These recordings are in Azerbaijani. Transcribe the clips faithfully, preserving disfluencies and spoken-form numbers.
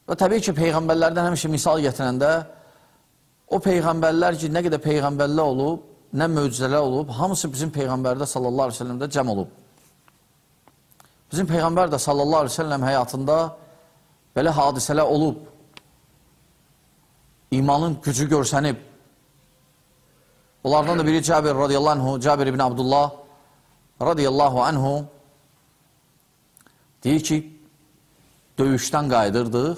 Və təbii ki, Peyğəmbərlərdən həmişə misal gətirəndə, o Peyğəmbərlər ki, nə qədər Peyğəmbərlər olub, nə möcüzələr olub, hamısı bizim Peyğəmbərdə sallallahu aleyhi ve sellemdə cəm olub. Bizim Peyğəmbər də sallallahu aleyhi ve sellem həyatında belə hadisələr olub. İmanın gücü görsənib. Onlardan da biri Cabir radiyallahu anhu, Cabir ibn Abdullah radiyallahu anhu deyir ki, döyüşdən qayıdırdıq.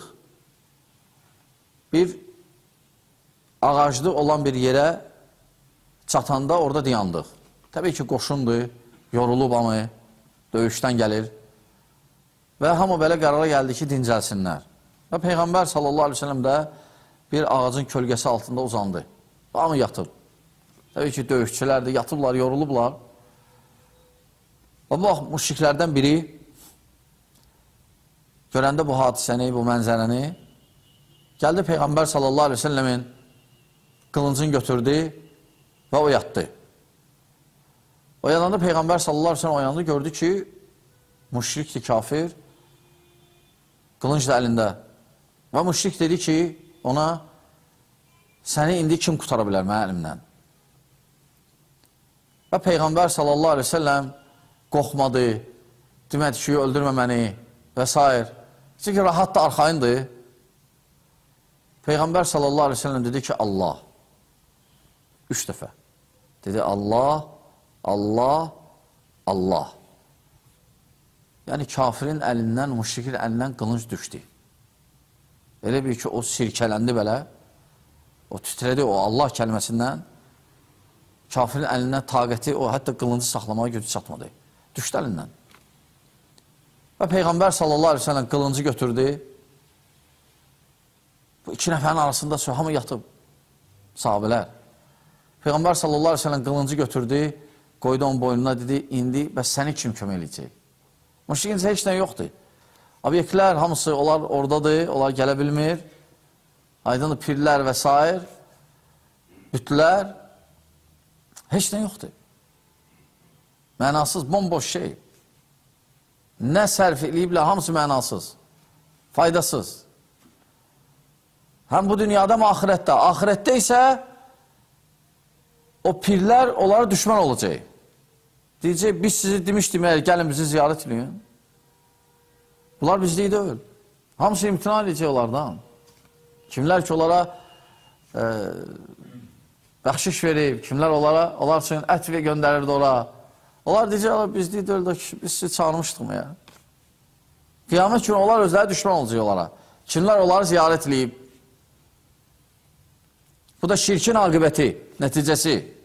Bir ağaclı olan bir yerə çatanda orada dayandıq. Təbii ki, qoşundur, yorulub hamı, döyüşdən gəlir. Və hamı belə qərara gəldi ki, dincəlsinlər. Və Peyğəmbər sallallahu aleyhi ve sellem də bir ağacın kölgəsi altında uzandı. Hamı yatıb. Təbii ki, döyüşçülər də yatıblar, yorulublar. Və bu vaxt müşriklərdən biri görəndə bu hadisəni, bu mənzərəni gəldi Peyğəmbər sallallahu aleyhi ve sellemin qılıncını götürdü və o yatdı. O yanında Peyğəmbər sallallahu aleyhi ve sellem o yanında gördü ki, müşrikdir, kafir, qılınc da əlində. Və müşrik dedi ki, ona, səni indi kim qutara bilər mənə əlimdən? Və Peyğəmbər sallallahu aleyhi ve sellem qorxmadı, demədi ki, öldürmə məni və s. Çünki rahat da arxayındır. Peyğəmbər sallallahu aleyhi ve sellem dedi ki, Allah. Üç dəfə. Dedi, Allah, Allah, Allah. Yəni, kafirin əlindən, müşrikin əlindən qılınc düşdü. Elə bir ki, o sirkələndi belə, o titrədi, o Allah kəlməsindən, kafirin əlindən taqəti, o hətta qılıncı saxlamağa gücü çatmadı. Düşdü əlindən. Və Peyğəmbər sallallahu aleyhi ve sellem qılıncı götürdü. Bu iki nəfərin arasında hamı yatıb, sahabələr. Peyğəmbər sallallahu aleyhi ve sellem qılıncı götürdü, qoydu onun boynuna, dedi, indi bəs səni kim kömək eləyəcək? Müşrikin heç nə yoxdur. Obyektlər hamısı, onlar oradadır, onlar gələ bilmir. Aydın pirlər və s. Bütlər, heç nə yoxdur. Mənasız, bomboş şey. Nə sərf eləyiblər, hamısı mənasız, faydasız. Həm bu dünyada, həm ahirətdə. Ahirətdə isə o pirlər onlara düşman olacaq. Deyəcək, biz sizi demişdik, əgər gəlin bizi ziyarət edin. Bunlar bizlik deyil. Hamısı imtina edəcək onlardan. Kimlər ki, onlara e, bəxşiş verib, kimlər onlara, onlar üçün ət və göndərirdi ora. Onlar deyəcək, bizlik deyil, biz sizi çağırmışdıq mı ya? Qiyamət günü onlar özləri düşman olacaq onlara. Kimlər onları ziyarət edib. Bu da şirkin aqibəti, nəticəsi.